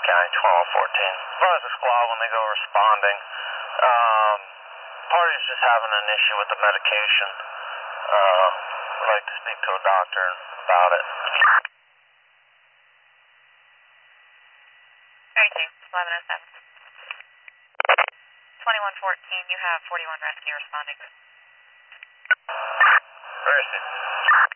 County 1214. Advise the squad when they go responding. Party's just having an issue with the medication. Would like to speak to a doctor about it. Anything, 1107. 2114, you have 41 rescue responding. Where is it?